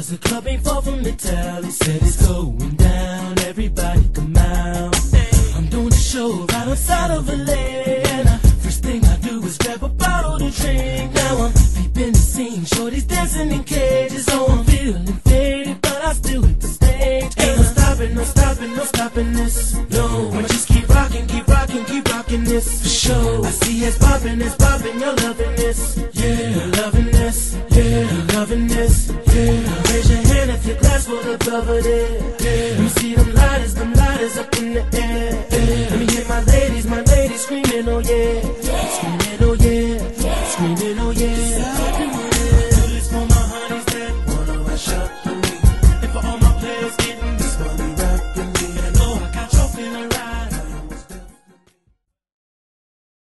the club ain't far from the town. He said it's going down, everybody come out. I'm doing a show right outside of LA, and first thing I do is grab a bottle to drink. Now I'm deep in the scene, shorty's dancing in cages. Oh, I'm feeling faded, but I still hit the stage. Ain't no stopping, no stopping, no stopping this. No, I just keep rocking, keep rocking, keep rocking this. For sure, I see it's popping, you're loving this. Yeah, you're loving this. Yeah, you're loving this. Yeah, raise your hand if your glass full of over there. Yeah, let me see them lighters up in the air. Yeah, let me hear my ladies screaming, oh yeah, screaming, oh yeah, screaming, oh yeah.